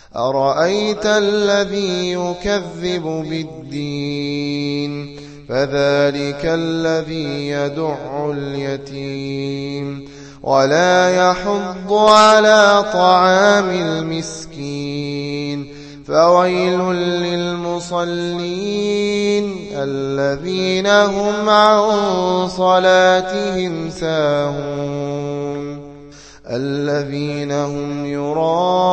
أرأيت الذي يكذب بالدين فذلك الذي يدع اليتيم ولا يحض على طعام المسكين فويل للمصلين الذين هم عن صلاتهم ساهون الذين هم يراءون